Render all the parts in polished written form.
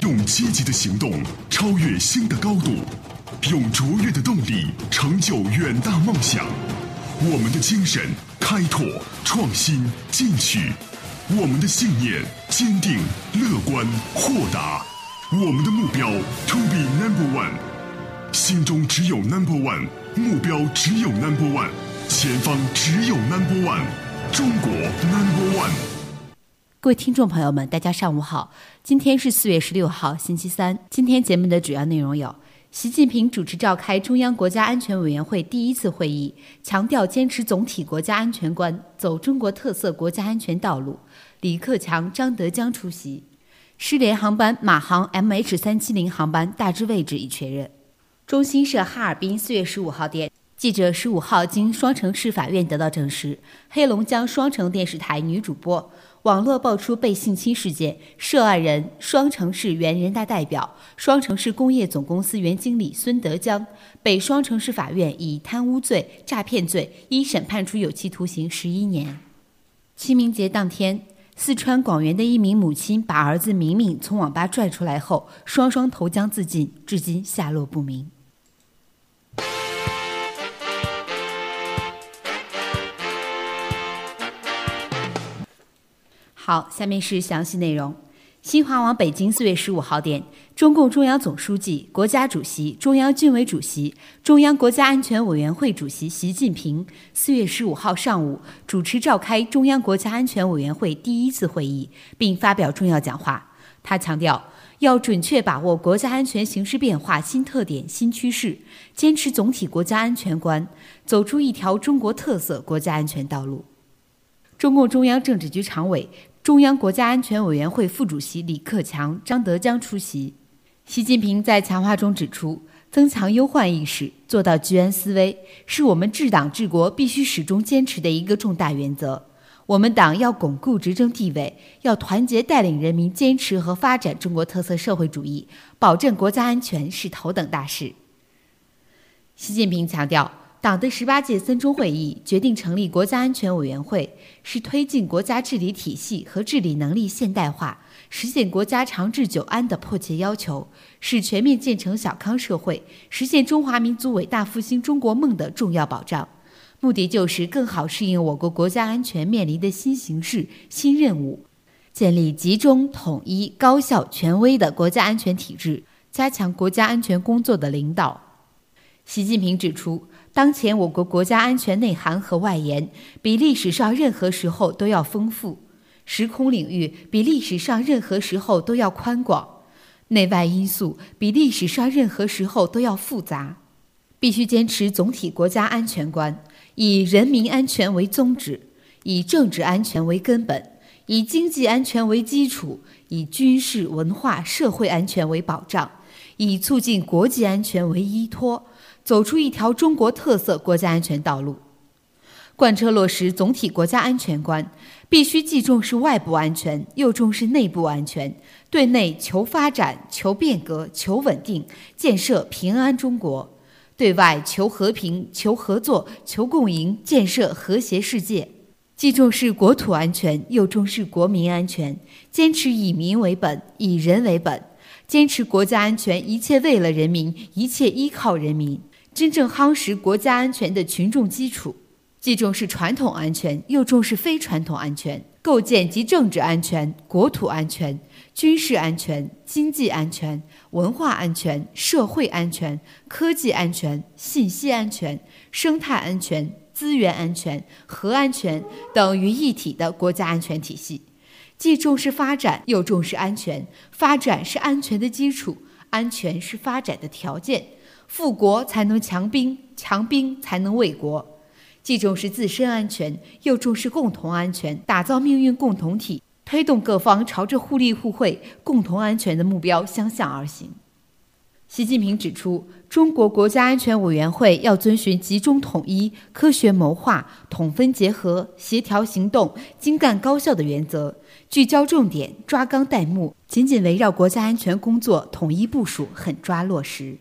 用积极的行动超越新的高度，用卓越的动力成就远大梦想。我们的精神开拓、创新、进取，我们的信念坚定、乐观、豁达，我们的目标 to be number one。心中只有 number one， 目标只有 number one， 前方只有 number one， 中国 number one。 各位听众朋友们，大家上午好，今天是4月16号，星期三。今天节目的主要内容有：习近平主持召开中央国家安全委员会第1次会议，强调坚持总体国家安全观，走中国特色国家安全道路。李克强、张德江出席。失联航班马航 MH370 航班大致位置已确认。中新社哈尔滨4月15号电，记者15号经双城市法院得到证实，黑龙江双城电视台女主播网络爆出被性侵事件，涉案人双城市原人大代表、双城市工业总公司原经理孙德江，被双城市法院以贪污罪、诈骗罪一审判处有期徒刑11年。清明节当天，四川广元的一名母亲把儿子明明从网吧拽出来后，双双投江自尽，至今下落不明。好，下面是详细内容。新华网北京4月15号电，中共中央总书记、国家主席、中央军委主席、中央国家安全委员会主席习近平4月15号上午主持召开中央国家安全委员会第1次会议，并发表重要讲话。他强调，要准确把握国家安全形势变化新特点、新趋势，坚持总体国家安全观，走出一条中国特色国家安全道路。中共中央政治局常委、中央国家安全委员会副主席李克强、张德江出席。习近平在讲话中指出，增强忧患意识，做到居安思危，是我们治党治国必须始终坚持的一个重大原则。我们党要巩固执政地位，要团结带领人民坚持和发展中国特色社会主义，保证国家安全是头等大事。习近平强调，党的18届三中会议决定成立国家安全委员会，是推进国家治理体系和治理能力现代化，实现国家长治久安的迫切要求，是全面建成小康社会、实现中华民族伟大复兴中国梦的重要保障。目的就是更好适应我国国家安全面临的新形势、新任务，建立集中、统一、高效、权威的国家安全体制，加强国家安全工作的领导。习近平指出，当前我国国家安全内涵和外延比历史上任何时候都要丰富，时空领域比历史上任何时候都要宽广，内外因素比历史上任何时候都要复杂。必须坚持总体国家安全观，以人民安全为宗旨，以政治安全为根本，以经济安全为基础，以军事、文化、社会安全为保障，以促进国际安全为依托，走出一条中国特色国家安全道路。贯彻落实总体国家安全观，必须既重视外部安全，又重视内部安全，对内求发展、求变革、求稳定，建设平安中国；对外求和平、求合作、求共赢，建设和谐世界。既重视国土安全，又重视国民安全，坚持以民为本、以人为本，坚持国家安全一切为了人民，一切依靠人民，真正夯实国家安全的群众基础。既重视传统安全，又重视非传统安全，构建集政治安全、国土安全、军事安全、经济安全、文化安全、社会安全、科技安全、信息安全、生态安全、资源安全、核安全等于一体的国家安全体系。既重视发展，又重视安全，发展是安全的基础，安全是发展的条件，富国才能强兵，强兵才能卫国。既重视自身安全，又重视共同安全，打造命运共同体，推动各方朝着互利互惠、共同安全的目标相向而行。习近平指出，中国国家安全委员会要遵循集中统一、科学谋划、统分结合、协调行动、精干高效的原则，聚焦重点，抓纲带目，紧紧围绕国家安全工作统一部署，狠抓落实。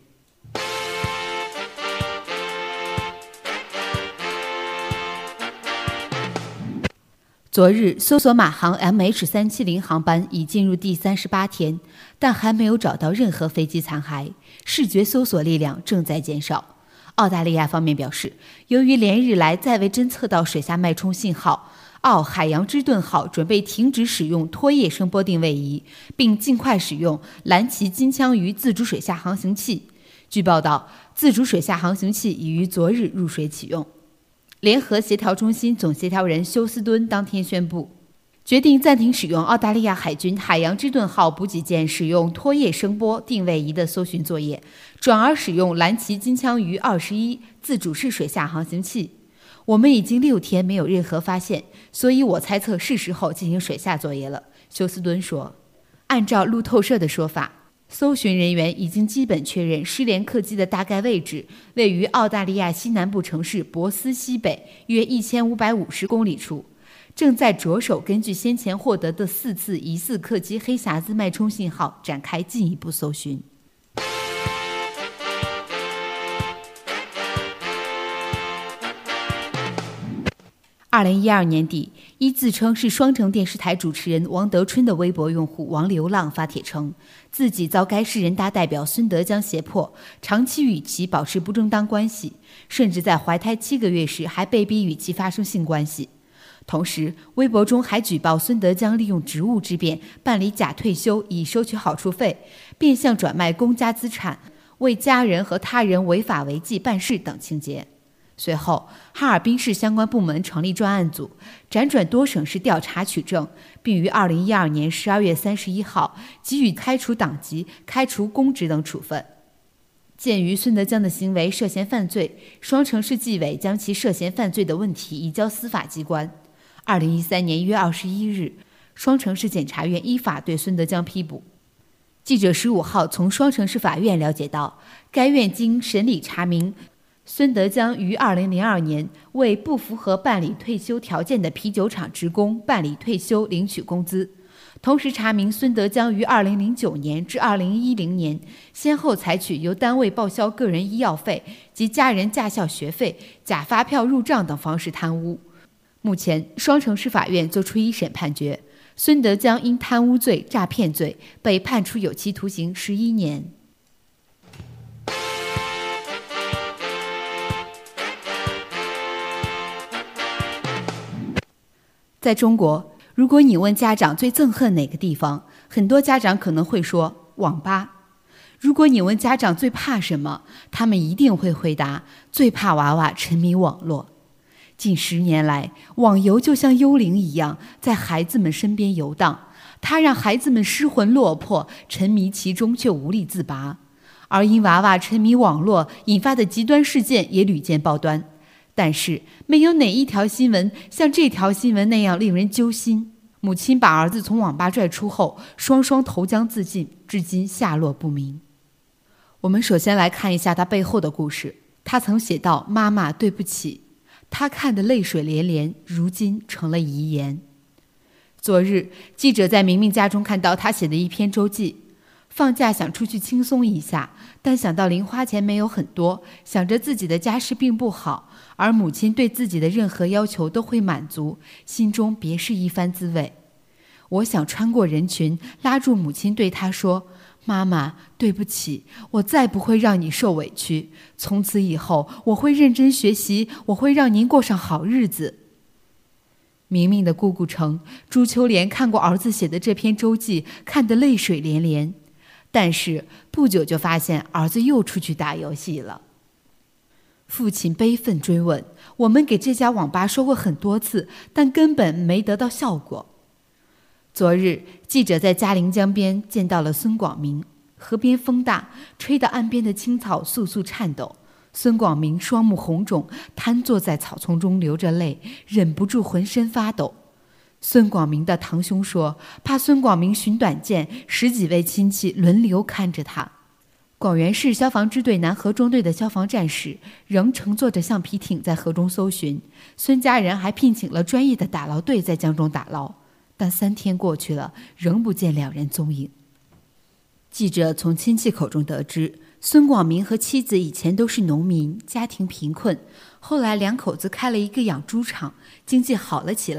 昨日搜索马航 MH370 航班已进入第38天，但还没有找到任何飞机残骸，视觉搜索力量正在减少。澳大利亚方面表示，由于连日来再未侦测到水下脉冲信号，澳海洋之盾号准备停止使用拖曳声波定位仪，并尽快使用蓝鳍金枪鱼自主水下航行器。据报道，自主水下航行器已于昨日入水启用。联合协调中心总协调人休斯敦当天宣布，决定暂停使用澳大利亚海军海洋之盾号补给舰使用拖曳声波定位仪的搜寻作业，转而使用蓝鳍金枪鱼21自主式水下航行器。我们已经6天没有任何发现，所以我猜测是时候进行水下作业了，休斯敦说。按照路透社的说法，搜寻人员已经基本确认失联客机的大概位置位于澳大利亚西南部城市珀斯西北约1550公里处，正在着手根据先前获得的4次疑似客机黑匣子脉冲信号展开进一步搜寻。2012年底，一自称是双城电视台主持人王德春的微博用户王流浪发帖称，自己遭该市人大代表孙德江胁迫，长期与其保持不正当关系，甚至在怀胎7个月时还被逼与其发生性关系。同时，微博中还举报孙德江利用职务之便办理假退休以收取好处费，变相转卖公家资产，为家人和他人违法违纪办事等情节。随后，哈尔滨市相关部门成立专案组，辗转多省市调查取证，并于2012年12月31号给予开除党籍、开除公职等处分。鉴于孙德江的行为涉嫌犯罪，双城市纪委将其涉嫌犯罪的问题移交司法机关。2013年1月21日，双城市检察院依法对孙德江批捕。记者15号从双城市法院了解到，该院经审理查明，孙德江于2002年为不符合办理退休条件的啤酒厂职工办理退休领取工资，同时查明孙德江于2009年至2010年先后采取由单位报销个人医药费及家人驾校学费、假发票入账等方式贪污。目前，双城市法院作出一审判决，孙德江因贪污罪、诈骗罪被判处有期徒刑11年。在中国，如果你问家长最憎恨哪个地方，很多家长可能会说网吧。如果你问家长最怕什么，他们一定会回答最怕娃娃沉迷网络。近10年来，网游就像幽灵一样在孩子们身边游荡，它让孩子们失魂落魄，沉迷其中却无力自拔。而因娃娃沉迷网络引发的极端事件也屡见报端。但是没有哪一条新闻像这条新闻那样令人揪心。母亲把儿子从网吧拽出后，双双投江自尽，至今下落不明。我们首先来看一下他背后的故事。他曾写道：“妈妈，对不起。”他看得泪水连连，如今成了遗言。昨日，记者在明明家中看到他写的一篇周记。放假想出去轻松一下，但想到零花钱没有很多，想着自己的家世并不好，而母亲对自己的任何要求都会满足，心中别是一番滋味。我想穿过人群，拉住母亲对她说：“妈妈，对不起，我再不会让你受委屈，从此以后我会认真学习，我会让您过上好日子。”明明的姑姑称，朱秋莲看过儿子写的这篇周记，看得泪水连连。但是不久就发现儿子又出去打游戏了。父亲悲愤追问：“我们给这家网吧说过很多次，但根本没得到效果。”昨日，记者在嘉陵江边见到了孙广明。河边风大，吹得岸边的青草簌簌颤抖。孙广明双目红肿，瘫坐在草丛中流着泪，忍不住浑身发抖。孙广明的堂兄说，怕孙广明寻短见，10几位亲戚轮流看着他。广元市消防支队南河中队的消防战士仍乘坐着橡皮艇在河中搜寻，孙家人还聘请了专业的打捞队在江中打捞，但3天过去了，仍不见2人踪影。记者从亲戚口中得知，孙广明和妻子以前都是农民，家庭贫困，后来2口子开了一个养猪场，经济好了起来。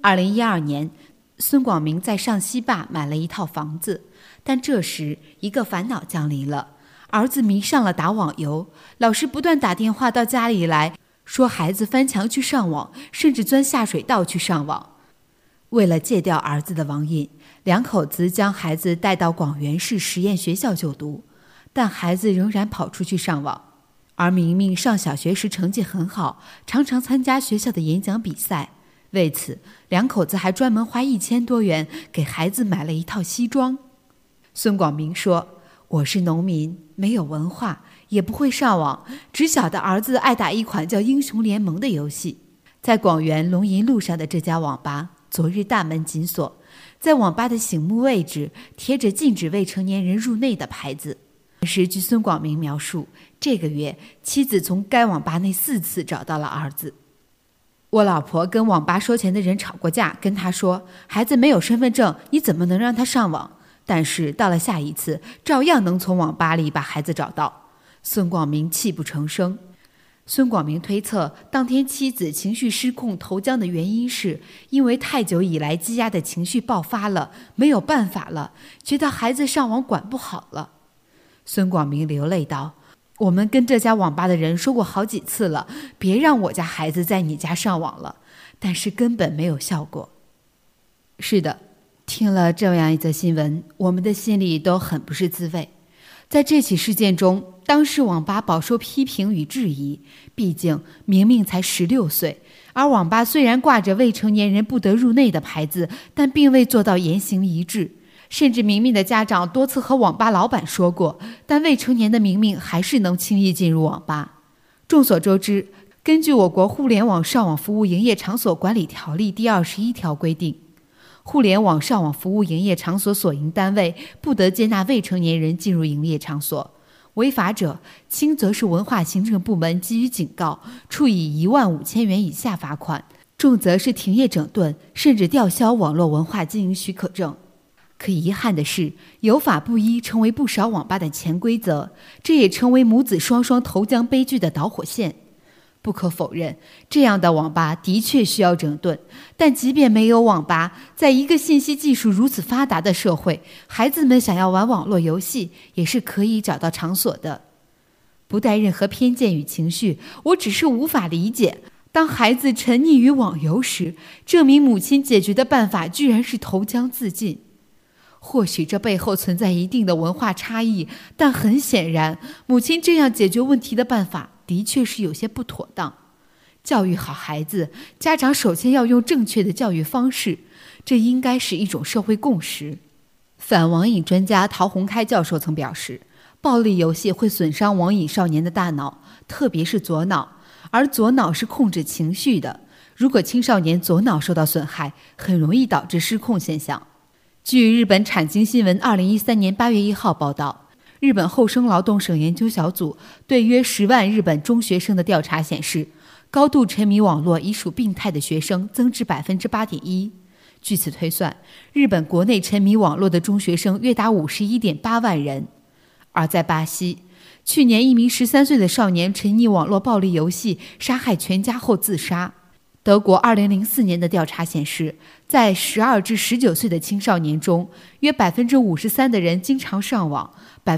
2012年，孙广明在上西坝买了一套房子，但这时一个烦恼降临了，儿子迷上了打网游，老师不断打电话到家里来，说孩子翻墙去上网，甚至钻下水道去上网。为了戒掉儿子的网瘾，两口子将孩子带到广元市实验学校就读，但孩子仍然跑出去上网。而明明上小学时成绩很好，常常参加学校的演讲比赛，为此两口子还专门花1000多元给孩子买了一套西装。孙广明说，我是农民，没有文化，也不会上网，只晓得儿子爱打一款叫英雄联盟的游戏。在广元龙吟路上的这家网吧昨日大门紧锁，在网吧的醒目位置贴着禁止未成年人入内的牌子。但是据孙广明描述，这个月妻子从该网吧内4次找到了儿子。我老婆跟网吧收钱的人吵过架，跟他说，孩子没有身份证，你怎么能让他上网？但是到了下一次，照样能从网吧里把孩子找到。孙广明泣不成声。孙广明推测，当天妻子情绪失控投江的原因是因为太久以来积压的情绪爆发了，没有办法了，觉得孩子上网管不好了。孙广明流泪道，我们跟这家网吧的人说过好几次了，别让我家孩子在你家上网了，但是根本没有效果。是的，听了这样一则新闻，我们的心里都很不是滋味。在这起事件中，当事网吧饱受批评与质疑，毕竟明明才16岁，而网吧虽然挂着未成年人不得入内的牌子，但并未做到言行一致。甚至明明的家长多次和网吧老板说过，但未成年的明明还是能轻易进入网吧。众所周知，根据我国互联网上网服务营业场所管理条例第21条规定，互联网上网服务营业场所所营单位不得接纳未成年人进入营业场所，违法者轻则是文化行政部门给予警告，处以15000元以下罚款，重则是停业整顿，甚至吊销网络文化经营许可证。可遗憾的是，有法不依成为不少网吧的潜规则，这也成为母子双双投江悲剧的导火线。不可否认，这样的网吧的确需要整顿，但即便没有网吧，在一个信息技术如此发达的社会，孩子们想要玩网络游戏也是可以找到场所的。不带任何偏见与情绪，我只是无法理解，当孩子沉溺于网游时，这名母亲解决的办法居然是投江自尽。或许这背后存在一定的文化差异，但很显然，母亲这样解决问题的办法的确是有些不妥当。教育好孩子，家长首先要用正确的教育方式，这应该是一种社会共识。反网瘾专家陶宏开教授曾表示，暴力游戏会损伤网瘾少年的大脑，特别是左脑，而左脑是控制情绪的。如果青少年左脑受到损害，很容易导致失控现象。据日本产经新闻2013年8月1号报道，日本厚生劳动省研究小组对约10万日本中学生的调查显示，高度沉迷网络已属病态的学生增至 8.1%。 据此推算，日本国内沉迷网络的中学生约达 51.8万人。而在巴西，去年一名13岁的少年沉溺网络暴力游戏，杀害全家后自杀。德国2004年的调查显示，在12至19岁的青少年中，约 53% 的人经常上网，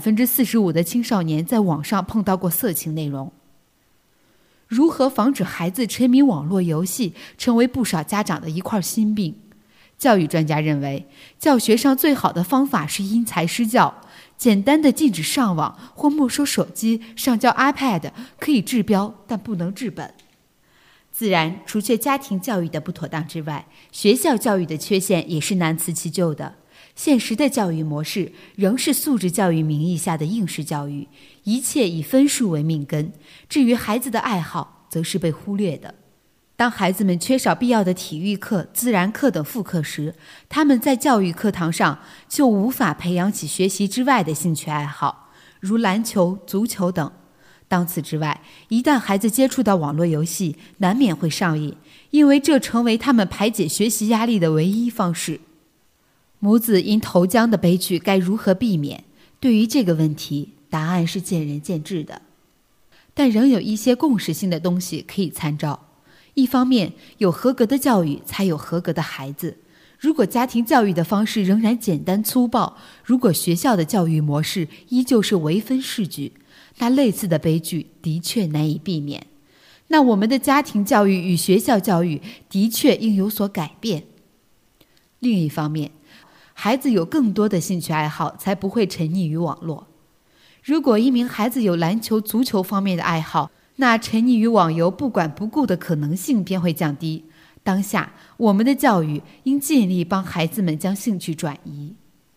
45% 的青少年在网上碰到过色情内容。如何防止孩子沉迷网络游戏，成为不少家长的一块心病。教育专家认为，教学上最好的方法是因材施教，简单的禁止上网或没收手机、上交 iPad 可以治标，但不能治本。自然，除却家庭教育的不妥当之外，学校教育的缺陷也是难辞其咎的。现实的教育模式仍是素质教育名义下的应试教育，一切以分数为命根，至于孩子的爱好则是被忽略的。当孩子们缺少必要的体育课、自然课等副课时，他们在教育课堂上就无法培养起学习之外的兴趣爱好，如篮球、足球等。当此之外，一旦孩子接触到网络游戏，难免会上瘾，因为这成为他们排解学习压力的唯一方式。母子因投江的悲剧该如何避免？对于这个问题，答案是见仁见智的，但仍有一些共识性的东西可以参照。 一方面，有合格的教育才有合格的孩子。如果家庭教育的方式仍然简单粗暴，如果学校的教育模式依旧是唯分是举，那类似的悲剧的确难以避免。那我们的家庭教育与学校教育的确应有所改变。另一方面，孩子有更多的兴趣爱好，才不会沉溺于网络。如果一名孩子有篮球、足球方面的爱好，那沉溺于网游不管不顾的可能性便会降低。当下，我们的教育应尽力帮孩子们将兴趣转移。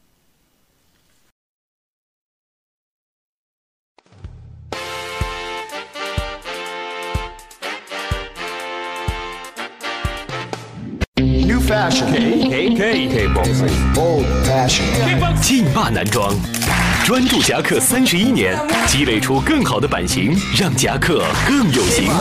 New fashion, bold passion. 劲霸男装，专注夹克31年，积累出更好的版型，让夹克更有型。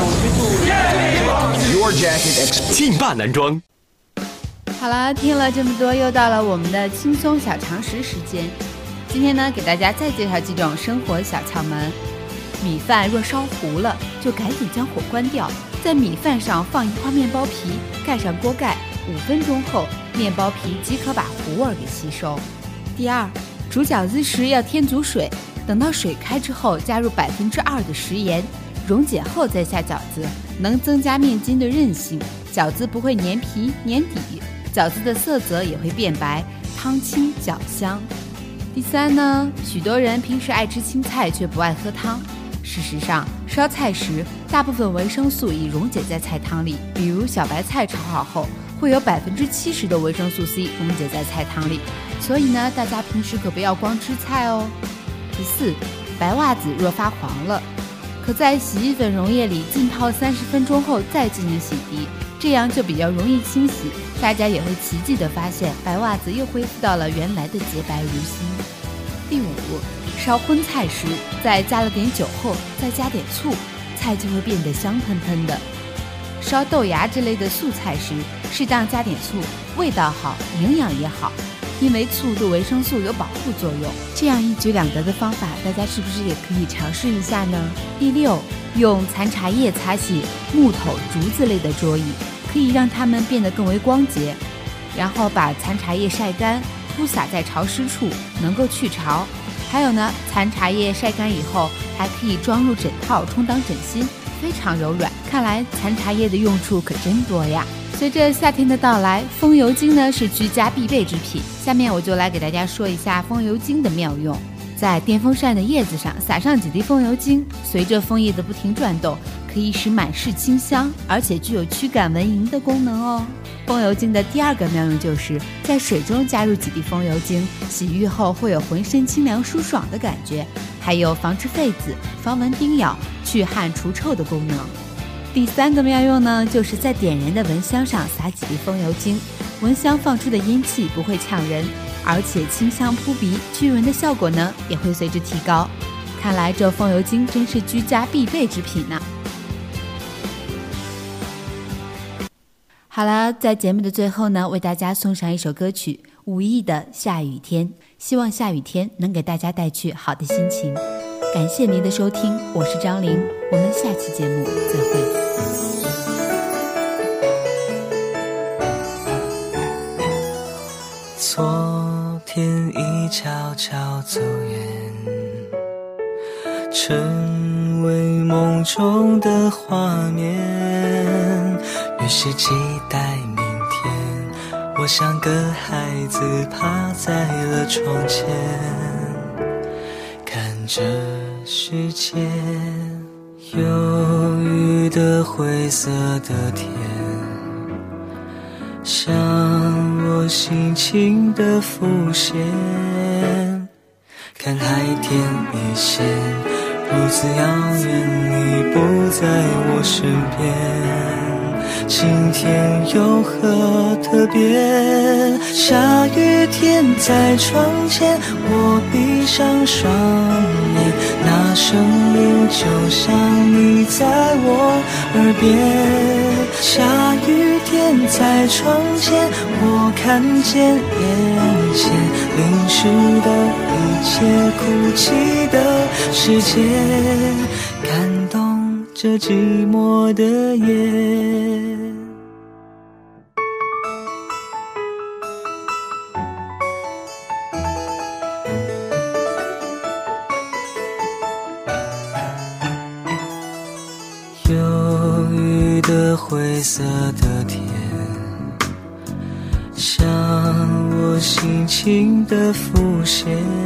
Your jacket 劲霸男装。 好了，听了这么多，又到了我们的轻松小常识时间。今天呢，给大家再介绍几种生活小窍门。米饭若烧糊了，就赶紧将火关掉，在米饭上放1块面包皮，盖上锅盖，5分钟后，面包皮即可把糊味给吸收。第二，煮饺子时要添足水，等到水开之后，加入2%的食盐，溶解后再下饺子，能增加面筋的韧性，饺子不会粘皮粘底，饺子的色泽也会变白，汤清饺香。第三呢，许多人平时爱吃青菜却不爱喝汤。事实上，烧菜时大部分维生素已溶解在菜汤里，比如小白菜炒好后会有70%的维生素 C 溶解在菜汤里，所以呢，大家平时可不要光吃菜哦。第四，白袜子若发黄了，可在洗衣粉溶液里浸泡30分钟后再进行洗涤，这样就比较容易清洗，大家也会奇迹地发现白袜子又恢复到了原来的洁白如新。第五，烧荤菜时，在加了点酒后再加点醋，菜就会变得香喷喷的。烧豆芽之类的素菜时，适当加点醋，味道好，营养也好，因为醋对维生素有保护作用。这样一举两得的方法，大家是不是也可以尝试一下呢？第六，用残茶叶擦洗木头、竹子类的桌椅，可以让它们变得更为光洁。然后把残茶叶晒干，铺洒在潮湿处，能够去潮。还有呢，残茶叶晒干以后，还可以装入枕套充当枕芯，非常柔软。看来残茶叶的用处可真多呀。随着夏天的到来，风油精呢是居家必备之品。下面我就来给大家说一下风油精的妙用。在电风扇的叶子上撒上几滴风油精，随着枫叶的不停转动，可以使满室清香，而且具有驱赶蚊蝇的功能哦。风油精的第二个妙用就是在水中加入几滴风油精，洗浴后会有浑身清凉舒爽的感觉，还有防治痱子、防蚊叮咬、去汗除臭的功能。第三个妙用呢，就是在点燃的蚊香上撒几滴风油精，蚊香放出的烟气不会呛人，而且清香扑鼻，驱蚊的效果呢也会随之提高。看来这风油精真是居家必备之品呢。好了，在节目的最后呢，为大家送上一首歌曲，武艺的《下雨天》，希望下雨天能给大家带去好的心情。感谢您的收听，我是张琳，我们下期节目再会。 昨天已悄悄走远，成为梦中的画面，越是期待明天，我像个孩子趴在了窗前，看着世界忧郁的灰色的天，像我心情的浮现，看海天一线，如此遥远，你不在我身边，今天有何特别？下雨天在窗前，我闭上双眼，那声音就像你在我耳边。下雨天在窗前，我看见眼前淋湿的一切，哭泣的世界，感动这寂寞的夜。忧郁的灰色的天，像我心情的浮现，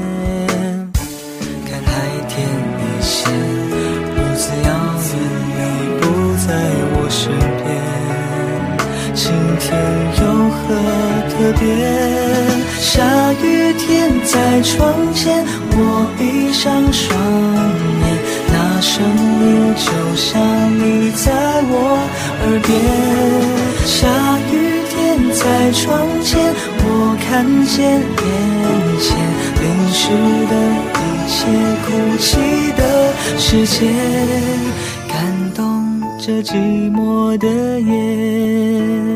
看海天一线，如此遥远，你不在我身边，今天有何特别？下雨天在窗前，我闭上双眼，那声音就像你在我耳边。下雨天在窗前，我看见眼前淋湿的一切，哭泣的世界，感动这寂寞的夜。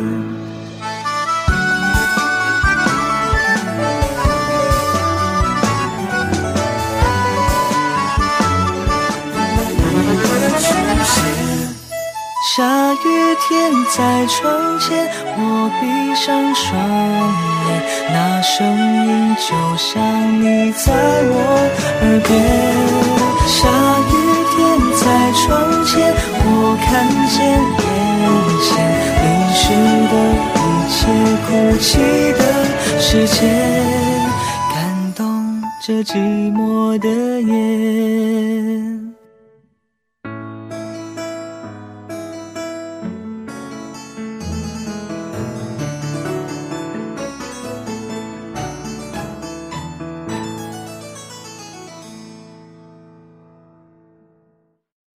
下雨天在窗前，我闭上双眼，那声音就像你在我耳边。下雨天在窗前，我看见眼前淋湿的一切，哭泣的世界，感动这寂寞的夜。